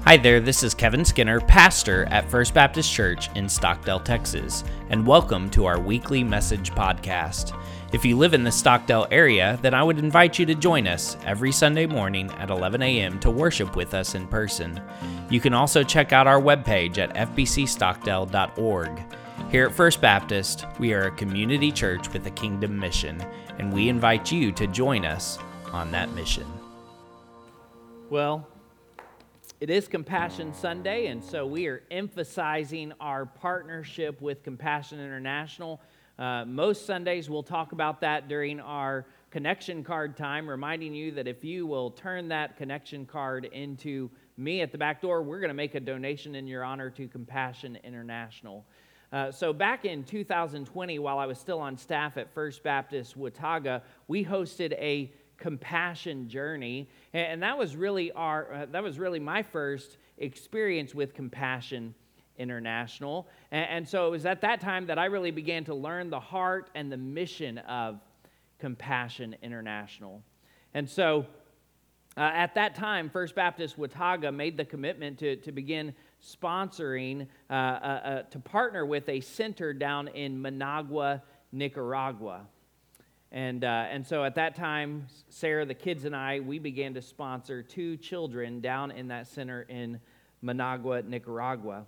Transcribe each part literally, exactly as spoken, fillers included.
Hi there, this is Kevin Skinner, pastor at First Baptist Church in Stockdale, Texas, and welcome to our weekly message podcast. If you live in the Stockdale area, then I would invite you to join us every Sunday morning at eleven a.m. to worship with us in person. You can also check out our webpage at f b c stockdale dot org. Here at First Baptist, we are a community church with a kingdom mission, and we invite you to join us on that mission. Well, it is Compassion Sunday, and so we are emphasizing our partnership with Compassion International. Uh, most Sundays we'll talk about that during our connection card time, reminding you that if you will turn that connection card into me at the back door, we're going to make a donation in your honor to Compassion International. Uh, so back in two thousand twenty, while I was still on staff at First Baptist Watauga, we hosted a compassion journey, and that was really our uh, that was really my first experience with Compassion International. And, and so it was at that time that I really began to learn the heart and the mission of Compassion International. And so uh, at that time, First Baptist Watauga made the commitment to, to begin sponsoring, uh, uh, uh, to partner with a center down in Managua, Nicaragua. And uh, and so at that time, Sarah, the kids, and I, we began to sponsor two children down in that center in Managua, Nicaragua.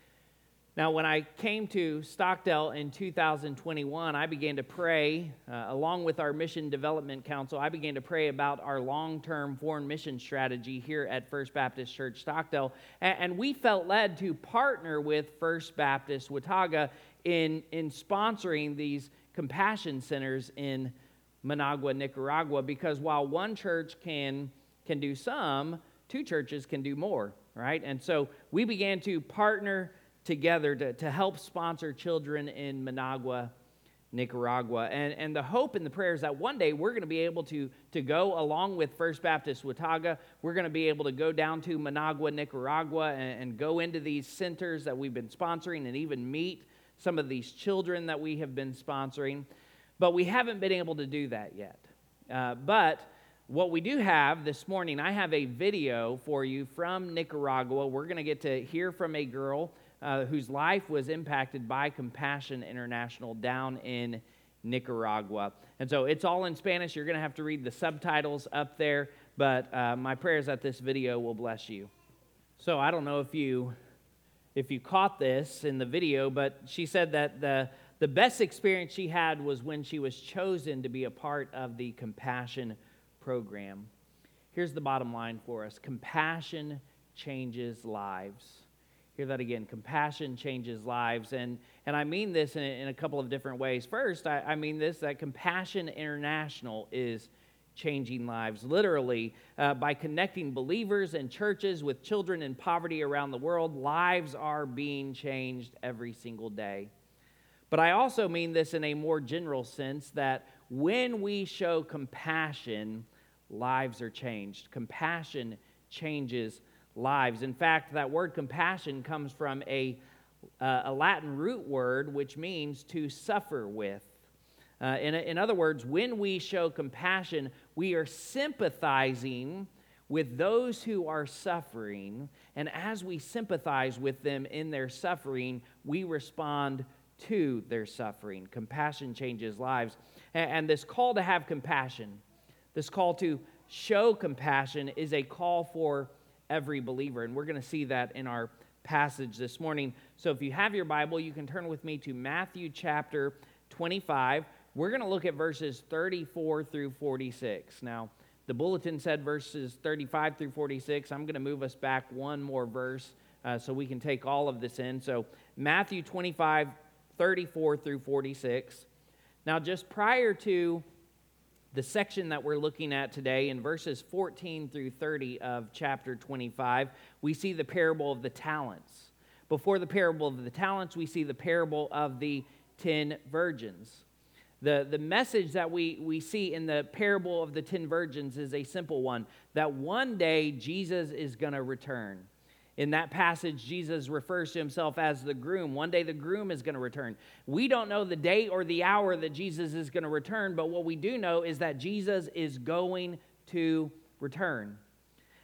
Now, when I came to Stockdale in two thousand twenty-one, I began to pray, uh, along with our Mission Development Council, I began to pray about our long-term foreign mission strategy here at First Baptist Church Stockdale. And, and we felt led to partner with First Baptist Watauga in, in sponsoring these compassion centers in Managua, Nicaragua, because while one church can can do some, two churches can do more, right? And so we began to partner together to, to help sponsor children in Managua, Nicaragua. And, and the hope and the prayer is that one day we're going to be able to, to go along with First Baptist Watauga. We're going to be able to go down to Managua, Nicaragua, and, and go into these centers that we've been sponsoring and even meet some of these children that we have been sponsoring, but we haven't been able to do that yet. Uh, but what we do have this morning, I have a video for you from Nicaragua. We're going to get to hear from a girl uh, whose life was impacted by Compassion International down in Nicaragua. And so it's all in Spanish. You're going to have to read the subtitles up there, but uh, my prayer is that this video will bless you. So I don't know if you... if you caught this in the video, but she said that the, the best experience she had was when she was chosen to be a part of the Compassion program. Here's the bottom line for us. Compassion changes lives. Hear that again. Compassion changes lives. And, and I mean this in, in a couple of different ways. First, I, I mean this, that Compassion International is changing lives, literally, uh, by connecting believers and churches with children in poverty around the world. Lives are being changed every single day. But I also mean this in a more general sense, that when we show compassion, lives are changed. Compassion changes lives. In fact, that word compassion comes from a, uh, a Latin root word, which means to suffer with. Uh, in, in other words, when we show compassion, we are sympathizing with those who are suffering, and as we sympathize with them in their suffering, we respond to their suffering. Compassion changes lives. And, and this call to have compassion, this call to show compassion, is a call for every believer, and we're going to see that in our passage this morning. So if you have your Bible, you can turn with me to Matthew chapter twenty-five. We're going to look at verses thirty-four through forty-six. Now, the bulletin said verses thirty-five through forty-six. I'm going to move us back one more verse uh, so we can take all of this in. So, Matthew twenty-five, thirty-four through forty-six. Now, just prior to the section that we're looking at today, in verses fourteen through thirty of chapter twenty-five, we see the parable of the talents. Before the parable of the talents, we see the parable of the ten virgins. The, the message that we, we see in the parable of the ten virgins is a simple one, that one day Jesus is going to return. In that passage, Jesus refers to himself as the groom. One day the groom is going to return. We don't know the day or the hour that Jesus is going to return, but what we do know is that Jesus is going to return.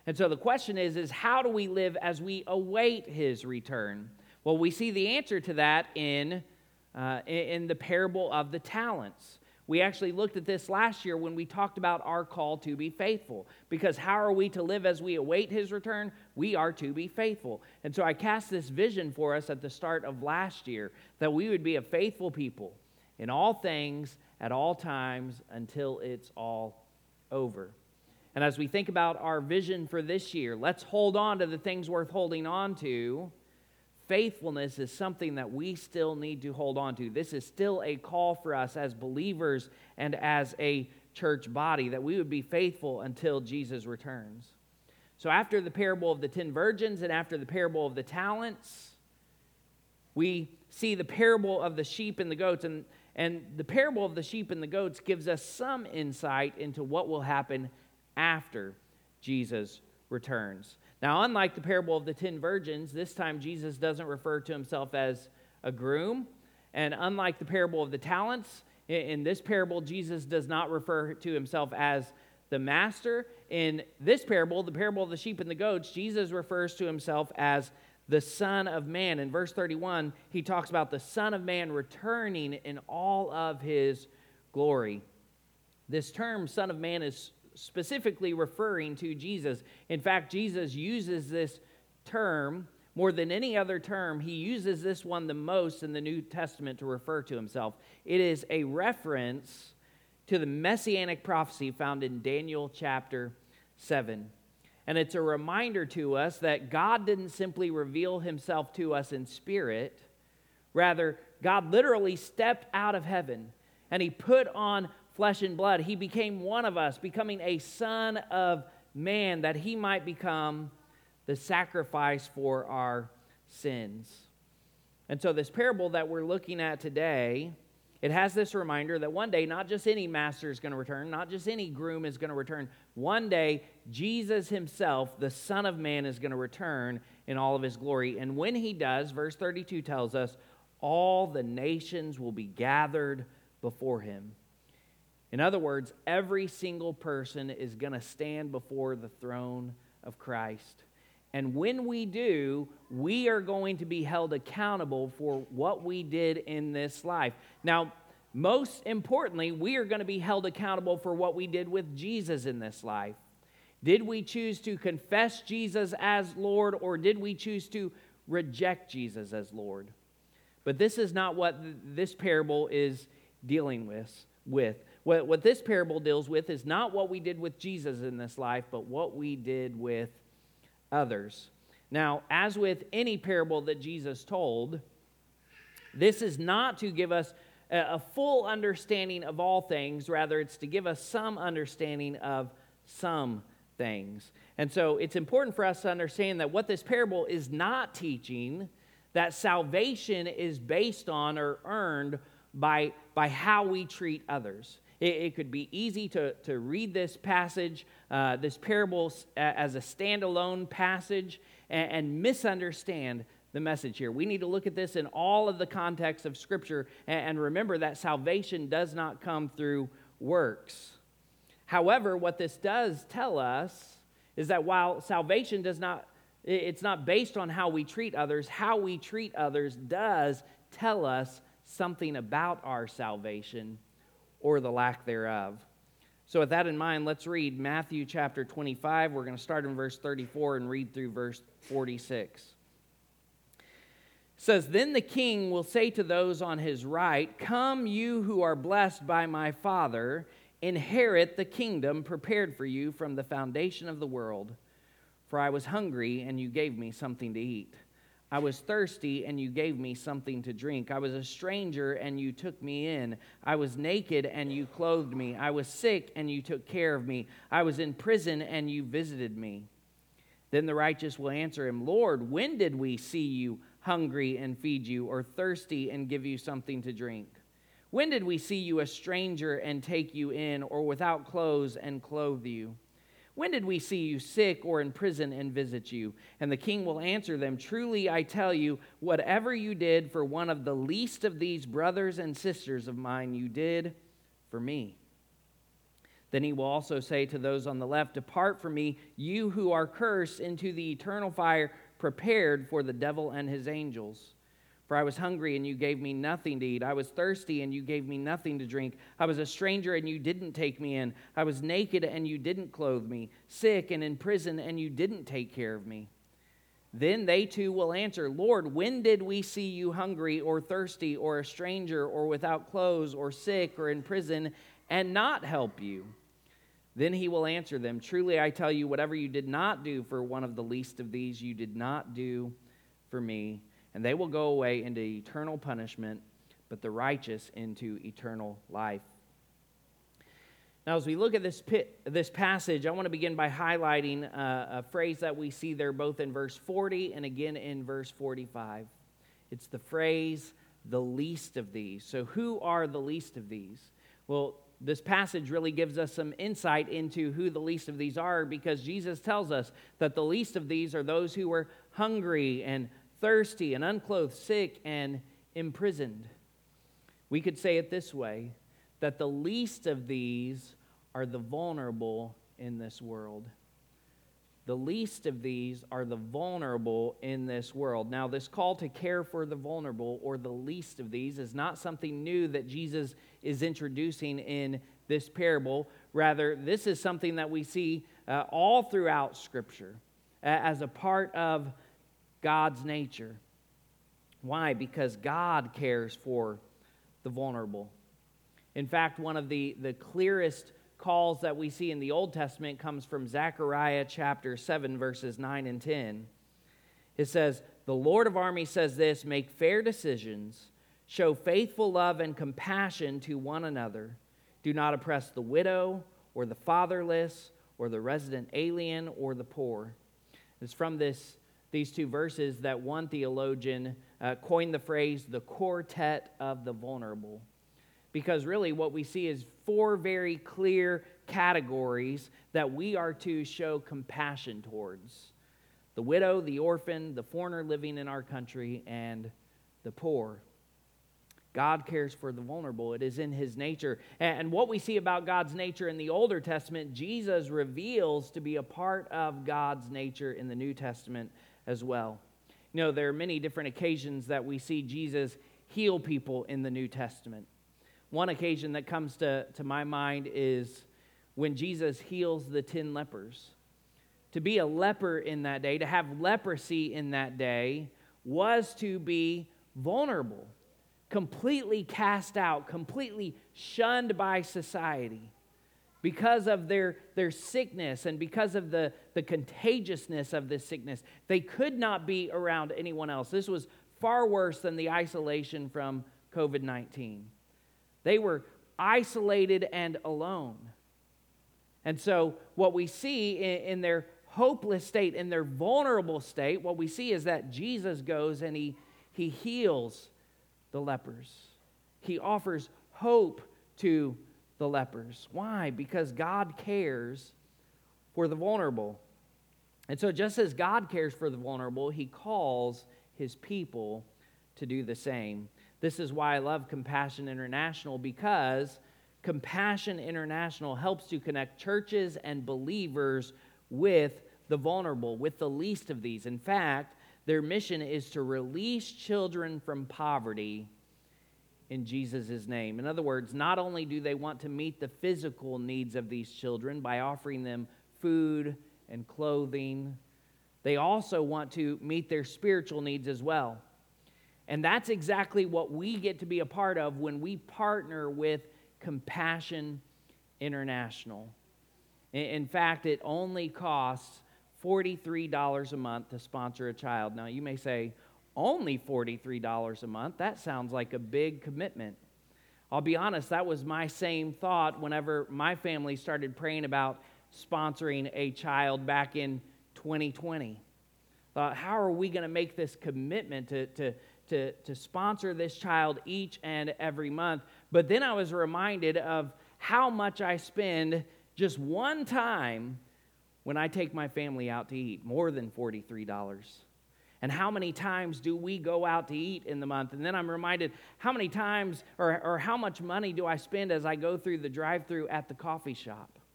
And so the question is, is how do we live as we await his return? Well, we see the answer to that in, uh, in the parable of the talents. We actually looked at this last year when we talked about our call to be faithful. Because how are we to live as we await his return? We are to be faithful. And so I cast this vision for us at the start of last year, that we would be a faithful people in all things, at all times, until it's all over. And as we think about our vision for this year, let's hold on to the things worth holding on to. Faithfulness is something that we still need to hold on to. This is still a call for us as believers and as a church body, that we would be faithful until Jesus returns. So after the parable of the ten virgins and after the parable of the talents, we see the parable of the sheep and the goats. And, and the parable of the sheep and the goats gives us some insight into what will happen after Jesus returns. Now, unlike the parable of the ten virgins, this time Jesus doesn't refer to himself as a groom. And unlike the parable of the talents, in this parable, Jesus does not refer to himself as the master. In this parable, the parable of the sheep and the goats, Jesus refers to himself as the Son of Man. In verse thirty-one, he talks about the Son of Man returning in all of his glory. This term, Son of Man, is specifically referring to Jesus. In fact, Jesus uses this term more than any other term. He uses this one the most in the New Testament to refer to himself. It is a reference to the messianic prophecy found in Daniel chapter seven. And it's a reminder to us that God didn't simply reveal himself to us in spirit. Rather, God literally stepped out of heaven and he put on flesh and blood. He became one of us, becoming a son of man, that he might become the sacrifice for our sins. And so this parable that we're looking at today, it has this reminder that one day, not just any master is going to return, not just any groom is going to return. One day, Jesus himself, the Son of Man, is going to return in all of his glory. And when he does, verse thirty-two tells us, all the nations will be gathered before him. In other words, every single person is going to stand before the throne of Christ. And when we do, we are going to be held accountable for what we did in this life. Now, most importantly, we are going to be held accountable for what we did with Jesus in this life. Did we choose to confess Jesus as Lord, or did we choose to reject Jesus as Lord? But this is not what th- this parable is dealing with. with. What, what this parable deals with is not what we did with Jesus in this life, but what we did with others. Now, as with any parable that Jesus told, this is not to give us a, a full understanding of all things. Rather, it's to give us some understanding of some things. And so it's important for us to understand that what this parable is not teaching, that salvation is based on or earned by, by how we treat others. It, it could be easy to, to read this passage, uh, this parable as a standalone passage and, and misunderstand the message here. We need to look at this in all of the context of Scripture and, and remember that salvation does not come through works. However, what this does tell us is that while salvation does not, it's not based on how we treat others, how we treat others does tell us something about our salvation or the lack thereof. So with that in mind, let's read Matthew chapter twenty-five. We're going to start in verse thirty-four and read through verse forty-six. It says, "Then the king will say to those on his right, 'Come, you who are blessed by my Father, inherit the kingdom prepared for you from the foundation of the world. For I was hungry, and you gave me something to eat. I was thirsty, and you gave me something to drink. I was a stranger, and you took me in. I was naked, and you clothed me. I was sick, and you took care of me. I was in prison, and you visited me.' Then the righteous will answer him, 'Lord, when did we see you hungry and feed you, or thirsty and give you something to drink? When did we see you a stranger and take you in, or without clothes and clothe you? When did we see you sick or in prison and visit you?' And the king will answer them, 'Truly I tell you, whatever you did for one of the least of these brothers and sisters of mine, you did for me.' Then he will also say to those on the left, depart from me, you who are cursed, into the eternal fire prepared for the devil and his angels. For I was hungry, and you gave me nothing to eat. I was thirsty, and you gave me nothing to drink. I was a stranger, and you didn't take me in. I was naked, and you didn't clothe me. Sick and in prison, and you didn't take care of me. Then they too will answer, Lord, when did we see you hungry or thirsty or a stranger or without clothes or sick or in prison and not help you? Then he will answer them, truly I tell you, whatever you did not do for one of the least of these, you did not do for me. And they will go away into eternal punishment, but the righteous into eternal life. Now, as we look at this pit, this passage, I want to begin by highlighting a, a phrase that we see there both in verse forty and again in verse forty-five. It's the phrase, the least of these. So who are the least of these? Well, this passage really gives us some insight into who the least of these are, because Jesus tells us that the least of these are those who were hungry and thirsty and unclothed, sick and imprisoned. We could say it this way, that the least of these are the vulnerable in this world. The least of these are the vulnerable in this world. Now, this call to care for the vulnerable, or the least of these, is not something new that Jesus is introducing in this parable. Rather, this is something that we see uh, all throughout Scripture uh, as a part of God's nature. Why? Because God cares for the vulnerable. In fact, one of the, the clearest calls that we see in the Old Testament comes from Zechariah chapter seven, verses nine and ten. It says, the Lord of armies says this, make fair decisions, show faithful love and compassion to one another. Do not oppress the widow or the fatherless or the resident alien or the poor. It's from this these two verses that one theologian uh, coined the phrase, the quartet of the vulnerable. Because really what we see is four very clear categories that we are to show compassion towards. The widow, the orphan, the foreigner living in our country, and the poor. God cares for the vulnerable. It is in His nature. And what we see about God's nature in the Older Testament, Jesus reveals to be a part of God's nature in the New Testament as well. You know, there are many different occasions that we see Jesus heal people in the New Testament. One occasion that comes to, to my mind is when Jesus heals the ten lepers. To be a leper in that day, to have leprosy in that day, was to be vulnerable, completely cast out, completely shunned by society because of their, their sickness and because of the, the contagiousness of this sickness. They could not be around anyone else. This was far worse than the isolation from covid nineteen. They were isolated and alone. And so what we see in, in their hopeless state, in their vulnerable state, what we see is that Jesus goes and he, he heals the lepers. He offers hope to the lepers. Why? Because God cares for the vulnerable. And so just as God cares for the vulnerable, He calls His people to do the same. This is why I love Compassion International, because Compassion International helps to connect churches and believers with the vulnerable, with the least of these. In fact, their mission is to release children from poverty in Jesus' name. In other words, not only do they want to meet the physical needs of these children by offering them food and clothing, they also want to meet their spiritual needs as well. And that's exactly what we get to be a part of when we partner with Compassion International. In fact, it only costs forty-three dollars a month to sponsor a child. Now, you may say, only forty-three dollars a month? That sounds like a big commitment. I'll be honest, that was my same thought whenever my family started praying about sponsoring a child back in twenty twenty. Thought, how are we going to make this commitment to, to, to, to sponsor this child each and every month? But then I was reminded of how much I spend just one time when I take my family out to eat, more than forty-three dollars. And how many times do we go out to eat in the month? And then I'm reminded, how many times or, or how much money do I spend as I go through the drive-thru at the coffee shop?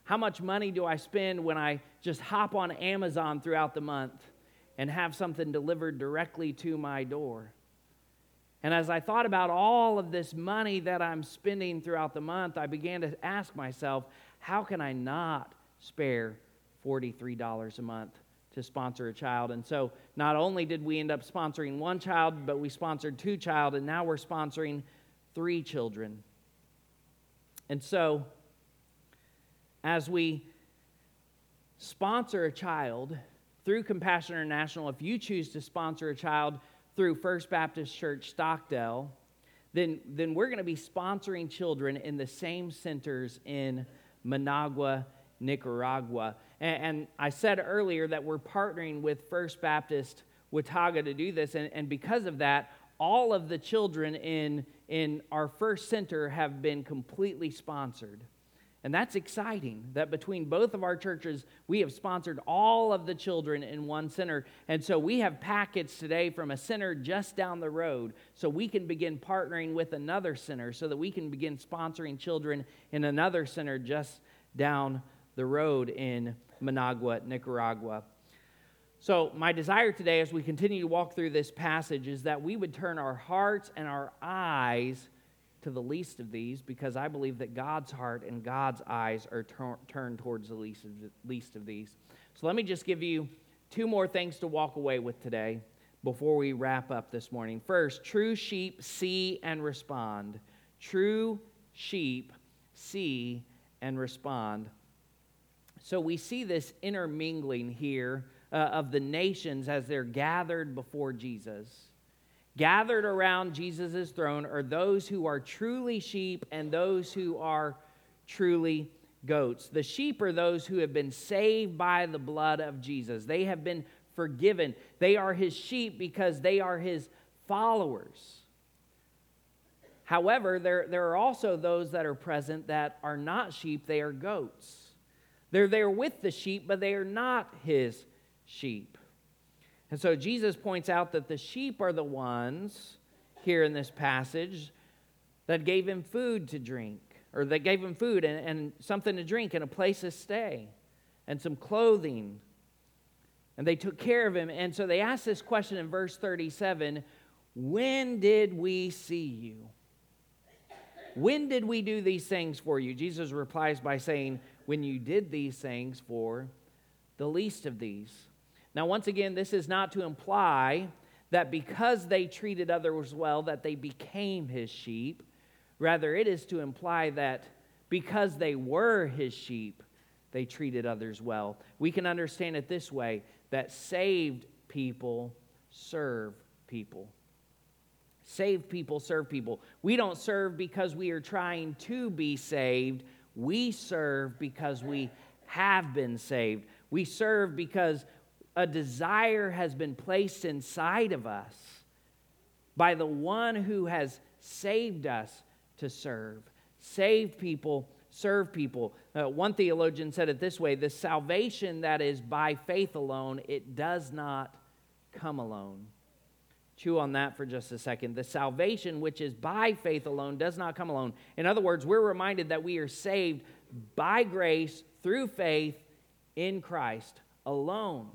How much money do I spend when I just hop on Amazon throughout the month and have something delivered directly to my door? And as I thought about all of this money that I'm spending throughout the month, I began to ask myself, how can I not spare forty-three dollars a month to sponsor a child? And so not only did we end up sponsoring one child, but we sponsored two child, and now we're sponsoring three children. And so as we sponsor a child through Compassion International, if you choose to sponsor a child through First Baptist Church Stockdale, then, then we're going to be sponsoring children in the same centers in Managua, Nicaragua. And, and I said earlier that we're partnering with First Baptist Watauga to do this, and, and because of that, all of the children in, in our first center have been completely sponsored. And that's exciting, that between both of our churches, we have sponsored all of the children in one center. And so we have packets today from a center just down the road, so we can begin partnering with another center so that we can begin sponsoring children in another center just down the road in Managua, Nicaragua. So my desire today as we continue to walk through this passage is that we would turn our hearts and our eyes to the least of these, because I believe that God's heart and God's eyes are tur- turned towards the least of, the least of these. So let me just give you two more things to walk away with today before we wrap up this morning. First, true sheep see and respond. True sheep see and respond. So we see this intermingling here uh, of the nations as they're gathered before Jesus. Gathered around Jesus' throne are those who are truly sheep and those who are truly goats. The sheep are those who have been saved by the blood of Jesus. They have been forgiven. They are his sheep because they are his followers. However, there, there are also those that are present that are not sheep, they are goats. They're there with the sheep, but they are not his sheep. And so Jesus points out that the sheep are the ones here in this passage that gave him food to drink, or that gave him food and, and something to drink and a place to stay and some clothing. And they took care of him. And so they asked this question in verse thirty-seven, when did we see you? When did we do these things for you? Jesus replies by saying, when you did these things for the least of these. Now, once again, this is not to imply that because they treated others well that they became his sheep. Rather, it is to imply that because they were his sheep, they treated others well. We can understand it this way, that saved people serve people. Saved people serve people. We don't serve because we are trying to be saved. We serve because we have been saved. We serve because a desire has been placed inside of us by the one who has saved us to serve. Saved people serve people. Uh, one theologian said it this way, the salvation that is by faith alone, it does not come alone. Chew on that for just a second. The salvation which is by faith alone does not come alone. In other words, we're reminded that we are saved by grace through faith in Christ alone.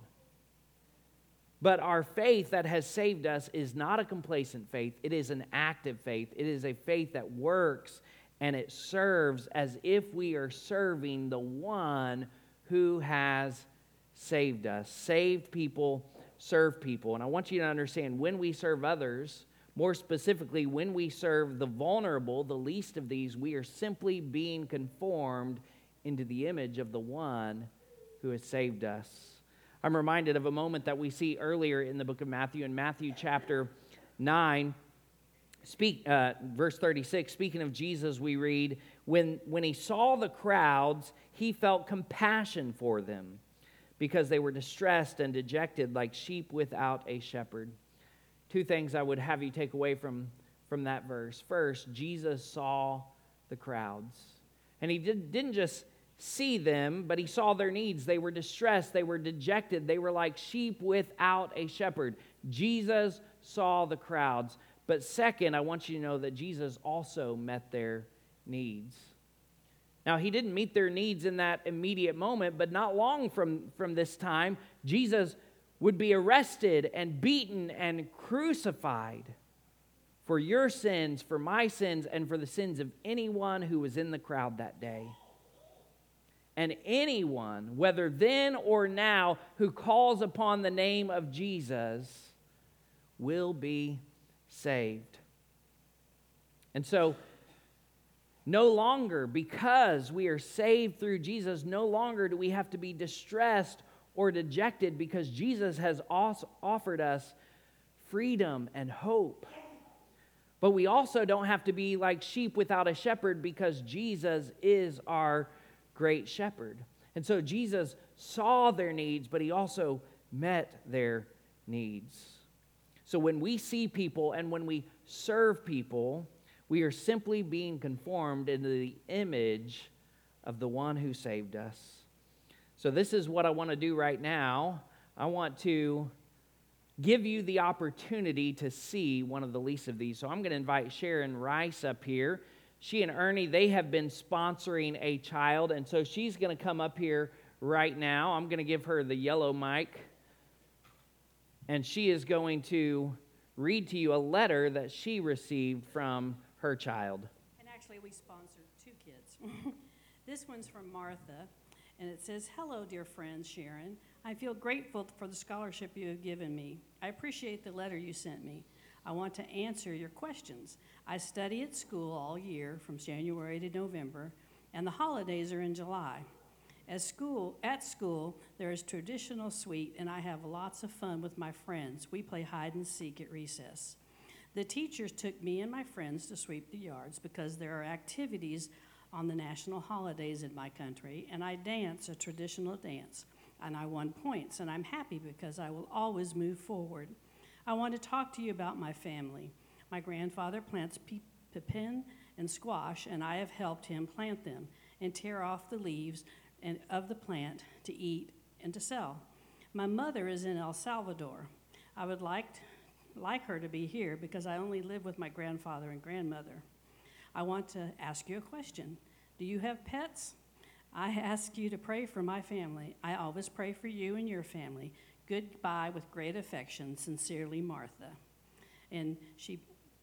But our faith that has saved us is not a complacent faith. It is an active faith. It is a faith that works and it serves as if we are serving the one who has saved us. Saved people serve people. And I want you to understand, when we serve others, more specifically, when we serve the vulnerable, the least of these, we are simply being conformed into the image of the one who has saved us. I'm reminded of a moment that we see earlier in the book of Matthew, in Matthew chapter nine, speak, uh, verse thirty-six, speaking of Jesus, we read, when, when he saw the crowds, he felt compassion for them because they were distressed and dejected like sheep without a shepherd. Two things I would have you take away from, from that verse. First, Jesus saw the crowds. And he did, didn't just see them, but he saw their needs. They were distressed. They were dejected. They were like sheep without a shepherd. Jesus saw the crowds. But second, I want you to know that Jesus also met their needs. Now, he didn't meet their needs in that immediate moment, but not long from, from this time, Jesus would be arrested and beaten and crucified for your sins, for my sins, and for the sins of anyone who was in the crowd that day. And anyone, whether then or now, who calls upon the name of Jesus will be saved. And so, no longer, because we are saved through Jesus, no longer do we have to be distressed or dejected, because Jesus has also offered us freedom and hope. But we also don't have to be like sheep without a shepherd, because Jesus is our great shepherd. And so Jesus saw their needs, but he also met their needs. So when we see people and when we serve people, we are simply being conformed into the image of the one who saved us. So this is what I want to do right now. I want to give you the opportunity to see one of the least of these. So I'm going to invite Sharon Rice up here. She and Ernie, they have been sponsoring a child, and so she's going to come up here right now. I'm going to give her the yellow mic, and she is going to read to you a letter that she received from her child. And actually, we sponsored two kids. This one's from Martha, and it says, "Hello, dear friend Sharon. I feel grateful for the scholarship you have given me. I appreciate the letter you sent me. I want to answer your questions. I study at school all year from January to November, and the holidays are in July. At school, at school, there is traditional suite, and I have lots of fun with my friends. We play hide and seek at recess. The teachers took me and my friends to sweep the yards because there are activities on the national holidays in my country, and I dance a traditional dance, and I won points, and I'm happy because I will always move forward. I want to talk to you about my family. My grandfather plants pe- pepin and squash, and I have helped him plant them and tear off the leaves and of the plant to eat and to sell. My mother is in El Salvador. I would like like her to be here because I only live with my grandfather and grandmother. I want to ask you a question. Do you have pets? I ask you to pray for my family. I always pray for you and your family. Goodbye with great affection. Sincerely, Martha." And she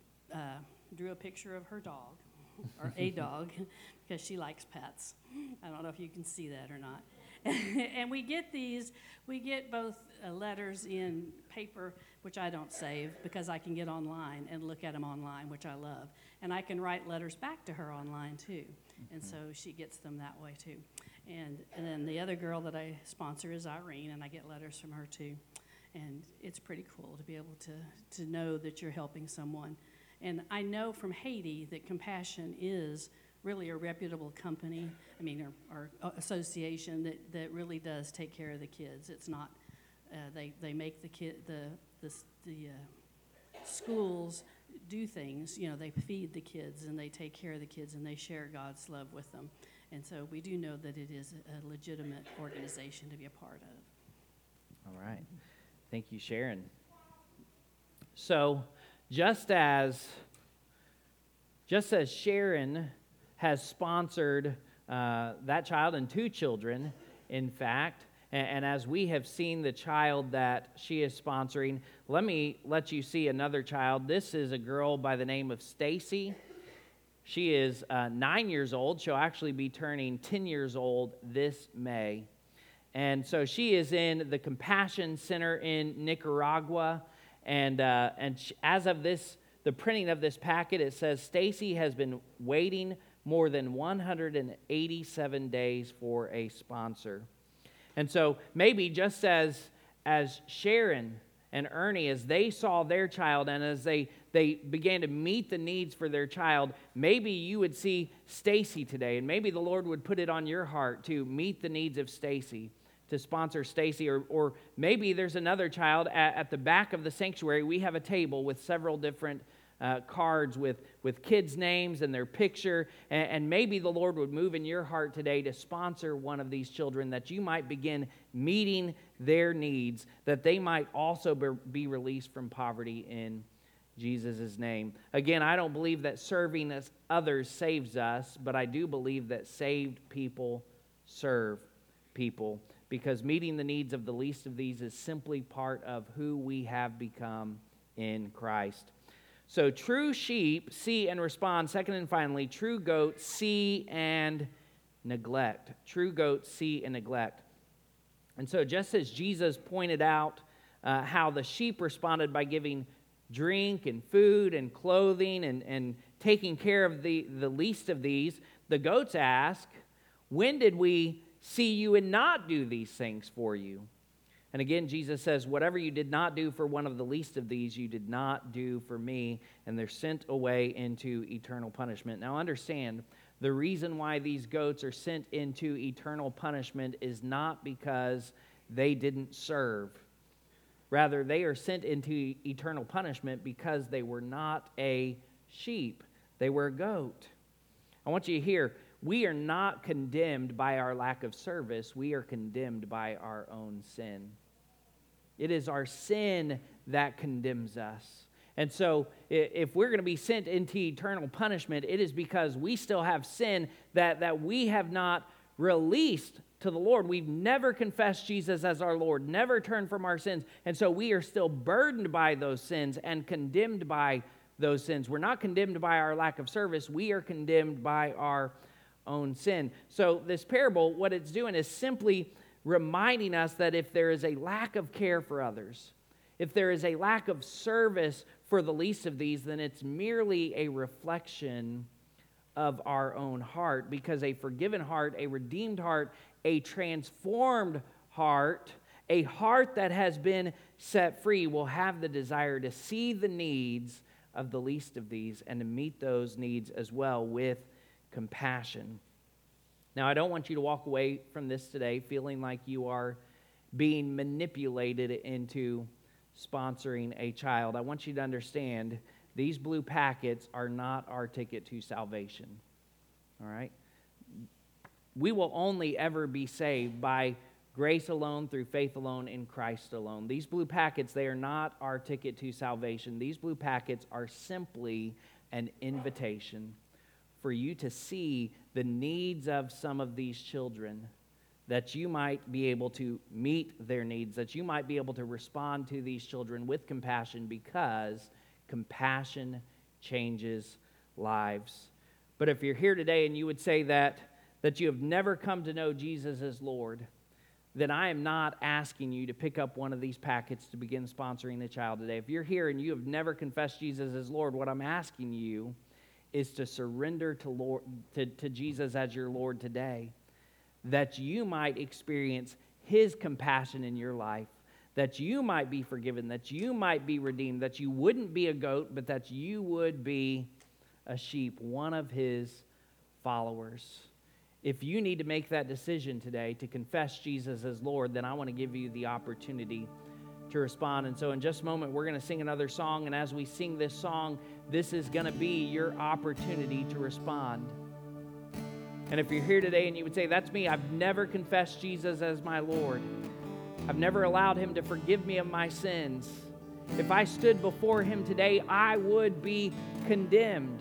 uh, drew a picture of her dog, or a dog, because she likes pets. I don't know if you can see that or not. And we get these, we get both uh, letters in paper, which I don't save because I can get online and look at them online, which I love. And I can write letters back to her online, too. Mm-hmm. And so she gets them that way, too. And, and then the other girl that I sponsor is Irene, and I get letters from her, too. And it's pretty cool to be able to, to know that you're helping someone. And I know from Haiti that Compassion is really a reputable company, I mean, or, or association that, that really does take care of the kids. It's not, uh, they, they make the kid, the, the, the uh, schools do things, you know, they feed the kids and they take care of the kids and they share God's love with them. And so we do know that it is a legitimate organization to be a part of. All right. Thank you, Sharon. So, just as just as Sharon has sponsored uh, that child and two children, in fact, and, and as we have seen the child that she is sponsoring, let me let you see another child. This is a girl by the name of Stacy. She is uh, nine years old. She'll actually be turning ten years old this May. And so she is in the Compassion Center in Nicaragua. And uh, and she, as of this, the printing of this packet, it says Stacy has been waiting more than one hundred eighty-seven days for a sponsor. And so maybe just as as Sharon and Ernie, as they saw their child and as they, they began to meet the needs for their child, maybe you would see Stacy today, and maybe the Lord would put it on your heart to meet the needs of Stacy, to sponsor Stacy, or, or maybe there's another child at, at the back of the sanctuary. We have a table with several different uh, cards with, with kids' names and their picture, and, and maybe the Lord would move in your heart today to sponsor one of these children, that you might begin meeting their needs, that they might also be, be released from poverty in Jesus' name. Again, I don't believe that serving as others saves us, but I do believe that saved people serve people, because meeting the needs of the least of these is simply part of who we have become in Christ. So true sheep see and respond. Second and finally, true goats see and neglect. True goats see and neglect. And so just as Jesus pointed out uh, how the sheep responded by giving drink and food and clothing and, and taking care of the, the least of these, the goats ask, when did we see you and not do these things for you? And again, Jesus says, whatever you did not do for one of the least of these, you did not do for me, and they're sent away into eternal punishment. Now understand, the reason why these goats are sent into eternal punishment is not because they didn't serve. Rather, they are sent into eternal punishment because they were not a sheep. They were a goat. I want you to hear, we are not condemned by our lack of service. We are condemned by our own sin. It is our sin that condemns us. And so if we're going to be sent into eternal punishment, it is because we still have sin that, that we have not released to the Lord. We've never confessed Jesus as our Lord, never turned from our sins, and so we are still burdened by those sins and condemned by those sins. We're not condemned by our lack of service. We are condemned by our own sin. So this parable, what it's doing is simply reminding us that if there is a lack of care for others, if there is a lack of service for the least of these, then it's merely a reflection of our own heart, because a forgiven heart, a redeemed heart, a transformed heart, a heart that has been set free will have the desire to see the needs of the least of these and to meet those needs as well with compassion. Now, I don't want you to walk away from this today feeling like you are being manipulated into sponsoring a child. I want you to understand these blue packets are not our ticket to salvation. All right? We will only ever be saved by grace alone, through faith alone, in Christ alone. These blue packets, they are not our ticket to salvation. These blue packets are simply an invitation for you to see the needs of some of these children, that you might be able to meet their needs, that you might be able to respond to these children with compassion, because compassion changes lives. But if you're here today and you would say that, that you have never come to know Jesus as Lord, then I am not asking you to pick up one of these packets to begin sponsoring a child today. If you're here and you have never confessed Jesus as Lord, what I'm asking you is to surrender to, Lord, to, to Jesus as your Lord today, that you might experience His compassion in your life, that you might be forgiven, that you might be redeemed, that you wouldn't be a goat, but that you would be a sheep, one of His followers. If you need to make that decision today to confess Jesus as Lord, then I want to give you the opportunity to respond. And so in just a moment, we're going to sing another song, and as we sing this song, this is going to be your opportunity to respond. And if you're here today and you would say, that's me, I've never confessed Jesus as my Lord. I've never allowed Him to forgive me of my sins. If I stood before Him today, I would be condemned.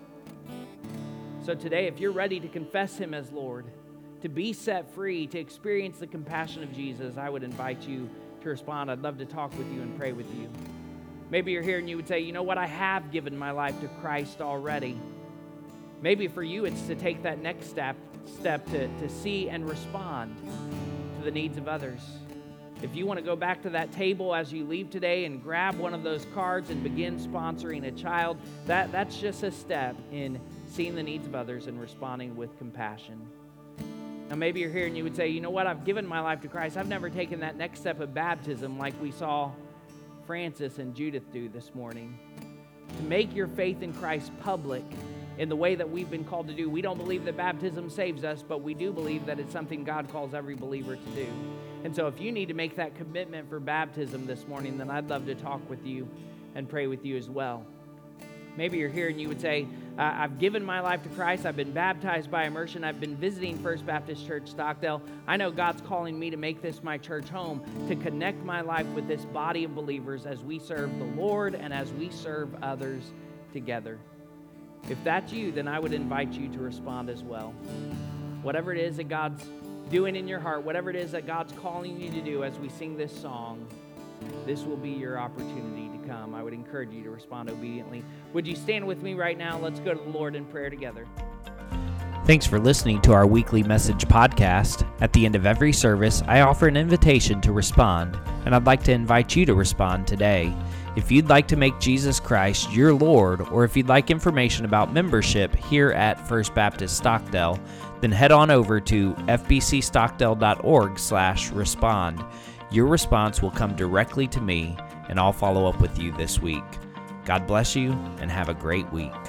So today, if you're ready to confess Him as Lord, to be set free, to experience the compassion of Jesus, I would invite you to respond. I'd love to talk with you and pray with you. Maybe you're here and you would say, you know what, I have given my life to Christ already. Maybe for you, it's to take that next step, step to, to see and respond to the needs of others. If you want to go back to that table as you leave today and grab one of those cards and begin sponsoring a child, that, that's just a step in seeing the needs of others and responding with compassion. Now, maybe you're here and you would say, you know what, I've given my life to Christ. I've never taken that next step of baptism like we saw Francis and Judith do this morning. To make your faith in Christ public in the way that we've been called to do. We don't believe that baptism saves us, but we do believe that it's something God calls every believer to do. And so if you need to make that commitment for baptism this morning, then I'd love to talk with you and pray with you as well. Maybe you're here and you would say, uh, I've given my life to Christ. I've been baptized by immersion. I've been visiting First Baptist Church Stockdale. I know God's calling me to make this my church home, to connect my life with this body of believers as we serve the Lord and as we serve others together. If that's you, then I would invite you to respond as well. Whatever it is that God's doing in your heart, whatever it is that God's calling you to do as we sing this song, this will be your opportunity to come. I would encourage you to respond obediently. Would you stand with me right now? Let's go to the Lord in prayer together. Thanks for listening to our weekly message podcast. At the end of every service, I offer an invitation to respond, and I'd like to invite you to respond today. If you'd like to make Jesus Christ your Lord, or if you'd like information about membership here at First Baptist Stockdale, then head on over to f b c stockdale dot org slash respond. Your response will come directly to me, and I'll follow up with you this week. God bless you, and have a great week.